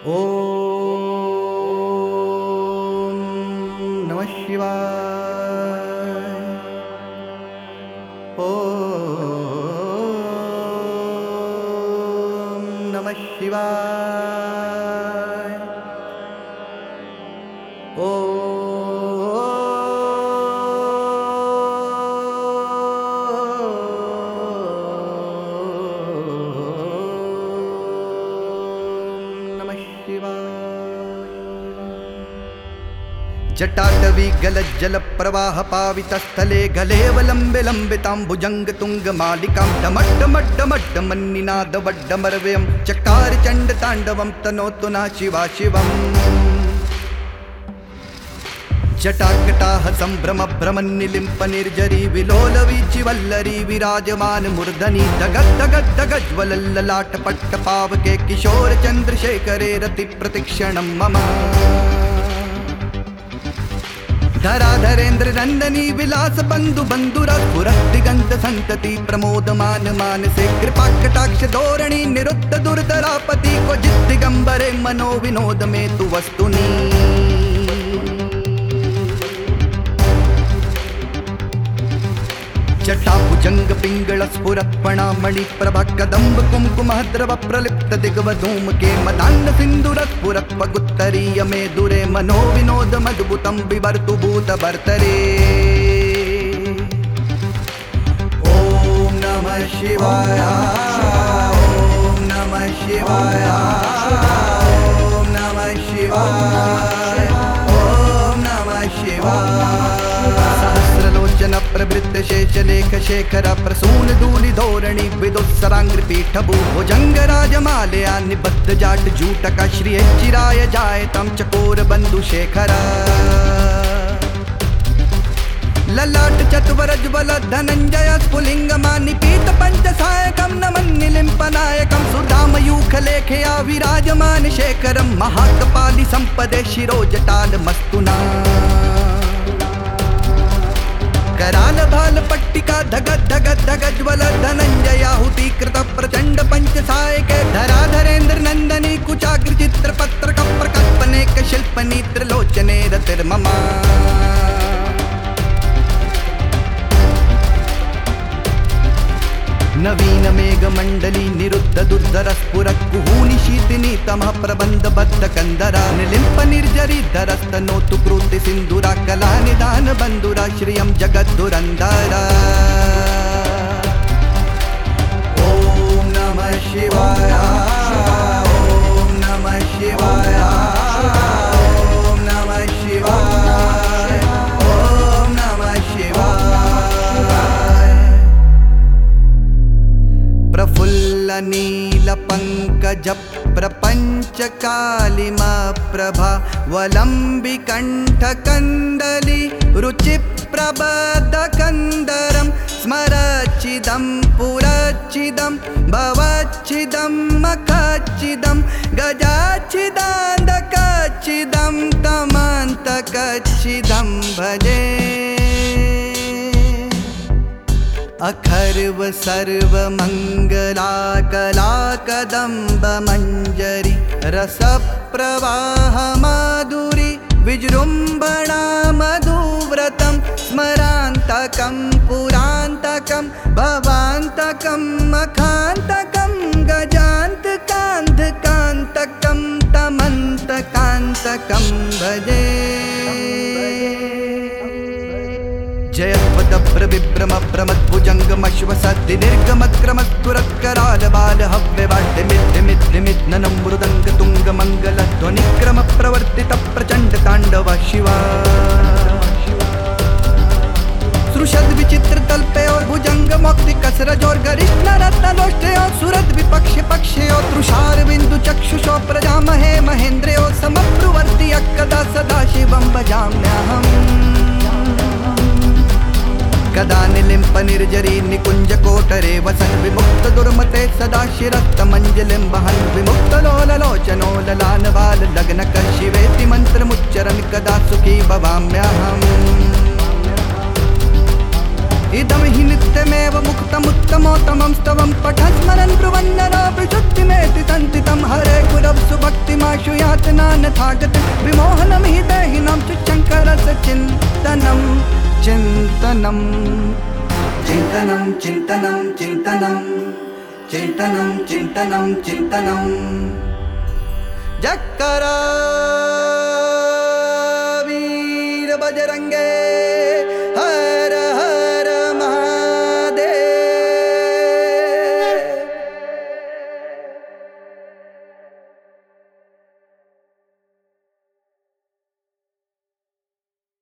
ओम नमः शिवाय। ओम नमः शिवाय। जटाटवी गलज्जल प्रवाह पावितस्थले गलेवलम्बे लम्बिताम्बुजंग तुंग मालिकां डमड्डमड्डमड्डमन्निनाद वड्डमरव्यं चकार चंड तांडवं तनोतु ना शिवा शिवम्। जटाकटाह संभ्रम भ्रमन्निलिम्प निर्जरी विलोलवीचि वल्लरी विराजमान मूर्धनि दगद् दगद् दगज्ज्वलल्ललाट पट्ट पावके किशोर चंद्रशेखरे रति प्रतिक्षणं मम। धराधरेन्द्र नंदनी विलास बंधु बंधुरस्फुरत् दिगंत संतति प्रमोदमान मानसे कृपा कटाक्ष धोरणी निरुद्ध दुर्धरापति क्वचित् दिगंबरे मनो विनोद में तु वस्तुनि। जटाभुजंग पिंगल स्फुरत्पणा मणिप्रभा कदम्ब कुंकुमद्रव प्रलिप्त दिग्वधूम के मदान्न सिंधुर स्फुरत्वगुत्तरीय मे दुरे मनो विनोद मद्भुतं विवर्तु भूत भर्तरे। ओम नमः शिवाय। ओम नमः शिवाय। ओम नमः शिवाय। ओम नमः शिवाय। प्रवृत्त शेषलेख शेखर प्रसून धूलि धोरणी विदुत्सरांग्र पीठ भुजंग राजमालया निबद्ध जाट जूटक श्री चिराय जायतं चकोर बंधु शेखर। ललाट चतुवरज्वल धनंजय स्फुलिंगमानि पीत पंच सायकं नमन्निलिम्पनायकं सुधामयूख लेखया विराजमान शेखरं महाकपालि संपदे शिरोजटाल मस्तुना। कराल भाल पट्टिका धगद धगद धगज्वल धनंजयाहुति कृत प्रचंड पंच सायके धराधरेन्द्र नंदनी कुचाग्र चित्र पत्रक प्रकल्पनेक शिल्पनी त्रिलोचने रतिर्ममा। नवीन मेघ मंडली निरुद्ध दुर्धर स्फुरत् कुहूनि शीतिनी तमः प्रबंध बद्ध कंदरा निलिम्प निर्जरी धरस्तनोतु कृति सिंधुरा कला निदान बंधुरा श्रियं जगद्दुरंदरा। ओम नमः शिवाय। ओम नमः शिवाय। ओम नमः शिवाय। ओम नमः शिवाय। प्रफुल्ल नील पंकज प्रपंच कालिमा प्रभा वलंबि कंठ कंदली रुचि प्रबद कंदरम स्मरचिदं पुरचिदं भवचिदं मखचिदं गजाचिदांदकचिदं तमंतकचिदं भजे। अखर्व सर्व मंगला कला कदम्ब मंजरी रस प्रवाह माधुरी विजृंभणा मधुव्रतं स्मरांतकं पुरांतकं भवांतकं मखांतकं गजांतकांतकांतकं तमंतकांतकं भजे। जयपद प्रविभ्रम प्रमद्भुजंगमश्वसद्धि निर्गमक्रमस्फुरत्कराल बाल हव्यवाद्य मिथ्य मिथ्य मिथ्ननं मृदंग तुंग मंगल ध्वनिक्रम प्रवर्तित प्रचंड तांडव शिवा। सुषद विचित्र तल्पे और भुजंग मोक्ति कसरज और गरिष्ठ रत्नलोष्टे और सुरद विपक्ष पक्षे और तुषार बिंदु चक्षुषो प्रजामहे महेंद्रे और समप्रवर्ति अक्कदा सदा शिवं भजाम्यहम्। कदा निलिम्प निर्जरी निकुंज कोटरे वसन विमुक्त दुर्मते सदा शिरस्त मंजलिं वहन् विमुक्त लोललोचनो ललान बाल लग्न शिवेति मंत्रमुच्चरन् कदा सुखी भवाम्यहम्। इदं हि नित्यमेव मुक्तमुत्तमोत्तमं स्तवं पठन् स्मरन् ब्रुवन्नरो विशुद्धिमेति संतितं हरे गुरव सुभक्तिमाशु नानायतनानथागत विमोहनं हि देहिनां च शङ्करस्य चिन्तनं चिन्तनं चिन्तनं चिन्तनं चिन्तनं चिन्तनं चिन्तनं चिन्तनं जक्करा वीर बजरंगे